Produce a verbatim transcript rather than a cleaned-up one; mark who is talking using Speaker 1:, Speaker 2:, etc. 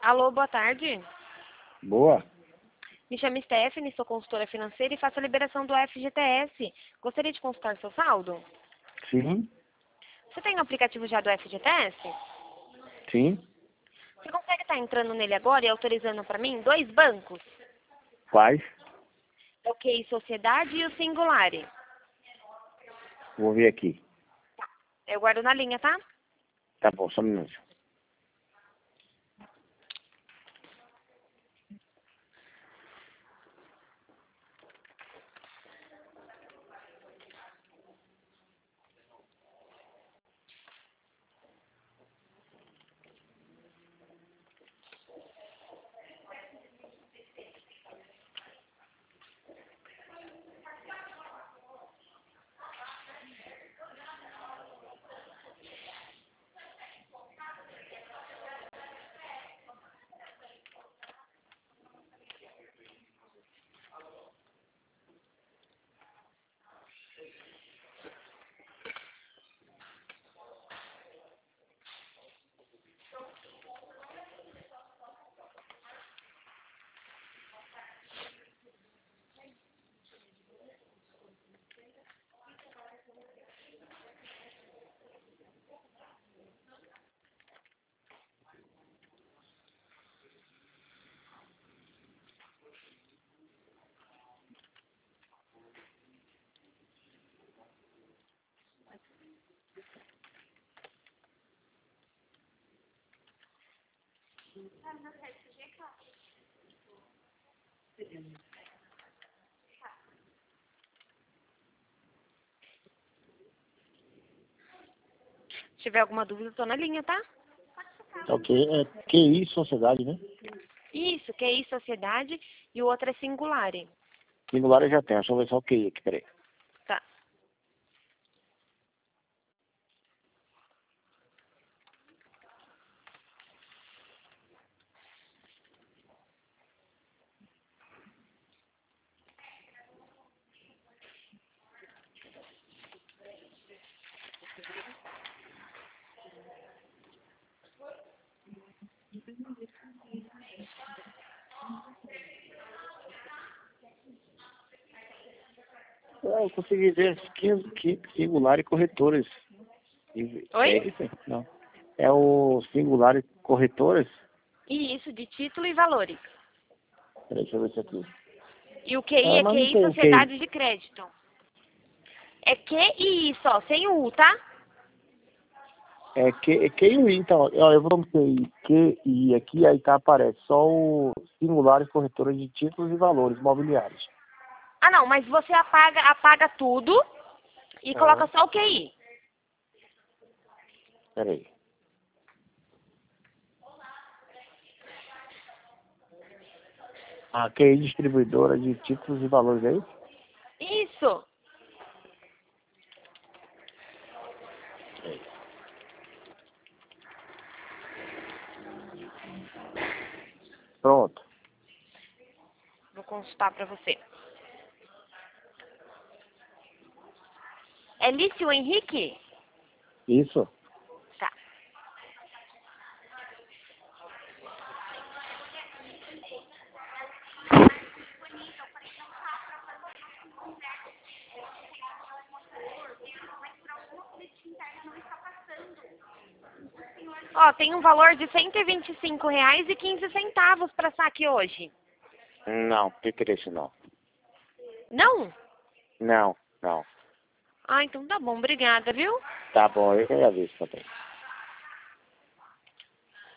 Speaker 1: Alô, boa tarde.
Speaker 2: Boa.
Speaker 1: Me chamo Stephanie, sou consultora financeira e faço a liberação do F G T S. Gostaria de consultar seu saldo?
Speaker 2: Sim.
Speaker 1: Você tem o aplicativo já do F G T S?
Speaker 2: Sim.
Speaker 1: Você consegue estar entrando nele agora e autorizando para mim dois bancos?
Speaker 2: Quais?
Speaker 1: É o Q I Sociedade e o Singulare.
Speaker 2: Vou ver aqui.
Speaker 1: Eu guardo na linha, tá?
Speaker 2: Tá bom, só um minuto.
Speaker 1: Se tiver alguma dúvida, eu tô na linha, tá?
Speaker 2: Ok. É Q I Sociedade, né?
Speaker 1: Isso, Q I Sociedade e o outro é Singulare.
Speaker 2: Singular eu já tenho. Deixa eu ver só o Q I aqui, peraí.
Speaker 1: Tá.
Speaker 2: É, eu consegui ver que, que Singular e corretores. E-
Speaker 1: Oi?
Speaker 2: É isso? Não. É o Singular e corretores?
Speaker 1: Isso, de título e valores.
Speaker 2: Peraí, deixa eu ver isso aqui.
Speaker 1: E o Q I
Speaker 2: Ah,
Speaker 1: é
Speaker 2: mas não
Speaker 1: Q I
Speaker 2: tem o Q I.
Speaker 1: Sociedade de Crédito. É Q I só, sem o U, tá?
Speaker 2: É Q, é Q I, então. Ó, eu vou no Q I, Q I aqui, aí tá, aparece só o Singular e corretores de títulos e valores mobiliários.
Speaker 1: Ah, não, mas você apaga, apaga tudo e coloca
Speaker 2: Ah.
Speaker 1: só o Q I.
Speaker 2: Peraí. A Q I distribuidora de títulos e valores, é isso?
Speaker 1: Isso.
Speaker 2: Pronto.
Speaker 1: Vou consultar pra você. É Lício Henrique?
Speaker 2: Isso.
Speaker 1: Tá. Ó, tem um valor de cento e vinte e cinco reais e quinze centavos para saque hoje.
Speaker 2: Não, tem interesse não.
Speaker 1: Não?
Speaker 2: Não, não.
Speaker 1: Ah, então tá bom. Obrigada, viu?
Speaker 2: Tá bom, eu que agradeço também.